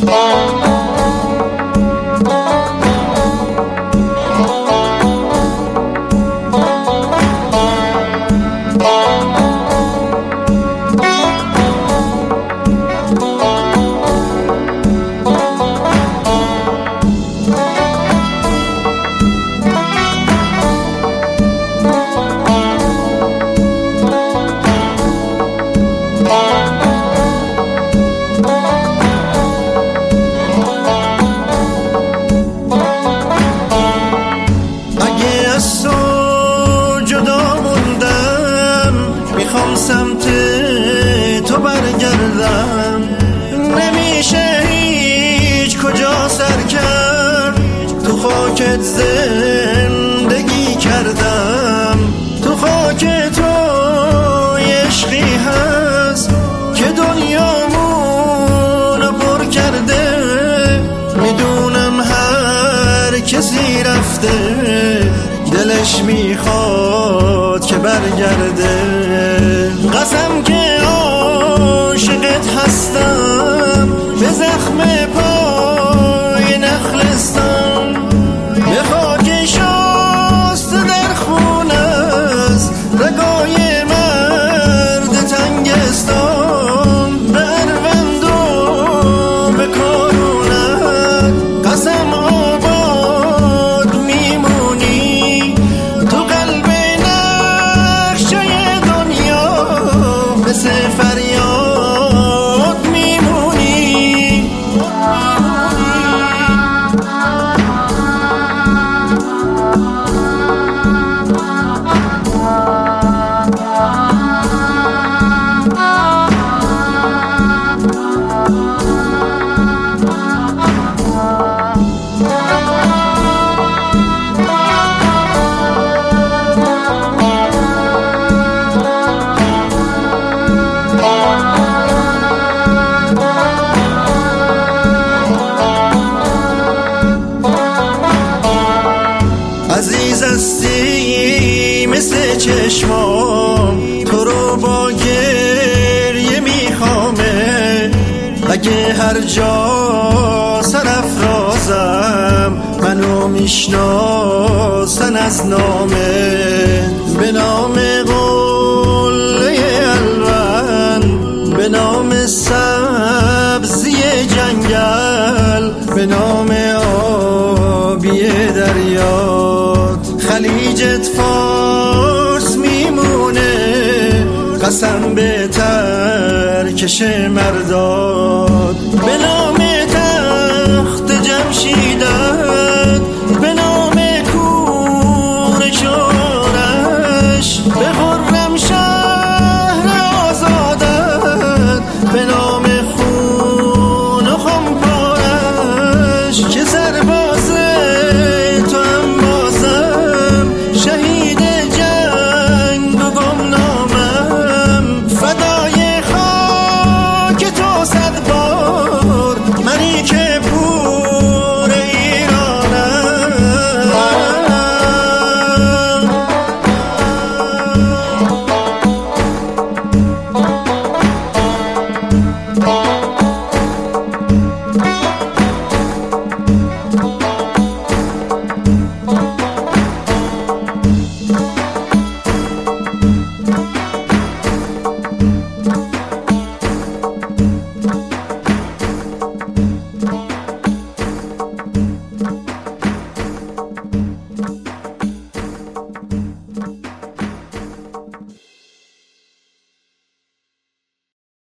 سمت تو برگردم، نمیشه هیچ کجا سر کرد. تو خاکت زندگی کردم، تو خاک تو عشقی هست که دنیامونو پر کرده. میدونم هر کسی رفته دلش میخواد که برگرده. قسم که عاشقت هستم، به زخم پای نخلستان، به خاک شست در خون است رگای مرد تنگستان. به اروند و به کارونت قسم آباد میمونی. تو قلب نقشه دنیا مثل فریاد میمونی. عزیز هستی مثل چشمام، تو رو با گریه میخوامه. اگه هر جا سرافرازم منو میشناسن از نامه. به نام قله الوند، به نام سبزی جنگل، به نام آبی دریات، خلیجت فارس میمونه. قسم به ترکش مرداد،